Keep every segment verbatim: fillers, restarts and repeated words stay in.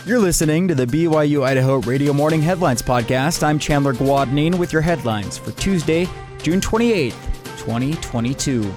You're listening to the B Y U Idaho Radio Morning Headlines Podcast. I'm Chandler Guadagnin with your headlines for Tuesday, June twenty-eighth, twenty twenty-two.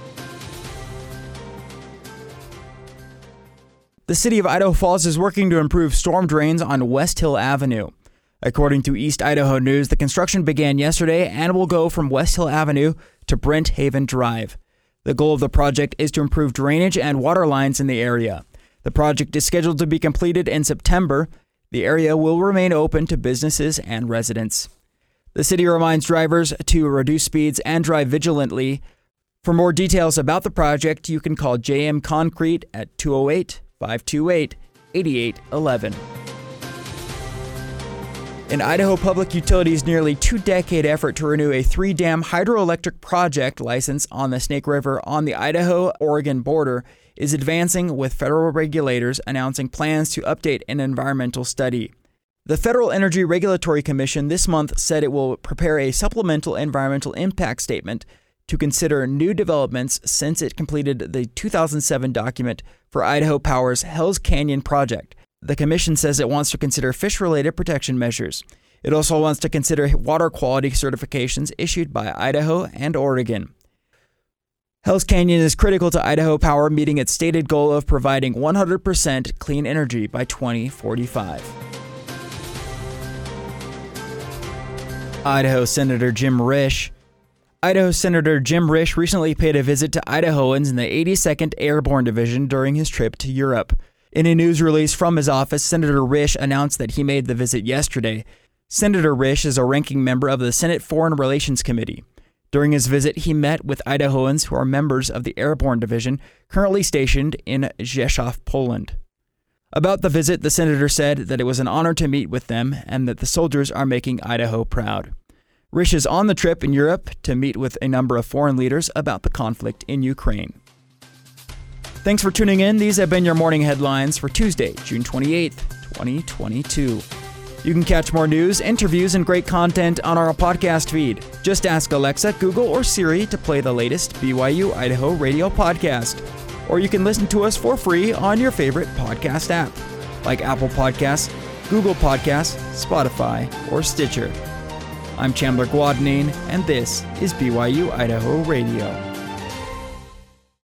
The city of Idaho Falls is working to improve storm drains on West Hill Avenue. According to East Idaho News, the construction began yesterday and will go from West Hill Avenue to Brent Haven Drive. The goal of the project is to improve drainage and water lines in the area. The project is scheduled to be completed in September. The area will remain open to businesses and residents. The city reminds drivers to reduce speeds and drive vigilantly. For more details about the project, you can call J M Concrete at two oh eight, five two eight, eight eight one one. In Idaho Public Utilities' nearly two-decade effort to renew a three-dam hydroelectric project license on the Snake River on the Idaho-Oregon border is advancing, with federal regulators announcing plans to update an environmental study. The Federal Energy Regulatory Commission this month said it will prepare a supplemental environmental impact statement to consider new developments since it completed the two thousand seven document for Idaho Power's Hells Canyon project. The commission says it wants to consider fish-related protection measures. It also wants to consider water quality certifications issued by Idaho and Oregon. Hells Canyon is critical to Idaho Power meeting its stated goal of providing one hundred percent clean energy by twenty forty-five. Idaho Senator Jim Risch. Idaho Senator Jim Risch recently paid a visit to Idahoans in the eighty-second Airborne Division during his trip to Europe. In a news release from his office, Senator Risch announced that he made the visit yesterday. Senator Risch is a ranking member of the Senate Foreign Relations Committee. During his visit, he met with Idahoans who are members of the Airborne Division, currently stationed in Rzeszów, Poland. About the visit, the senator said that it was an honor to meet with them and that the soldiers are making Idaho proud. Risch is on the trip in Europe to meet with a number of foreign leaders about the conflict in Ukraine. Thanks for tuning in. These have been your morning headlines for Tuesday, June twenty-eighth, twenty twenty-two. You can catch more news, interviews, and great content on our podcast feed. Just ask Alexa, Google, or Siri to play the latest B Y U Idaho radio podcast. Or you can listen to us for free on your favorite podcast app, like Apple Podcasts, Google Podcasts, Spotify, or Stitcher. I'm Chandler Guadagnin, and this is B Y U Idaho Radio.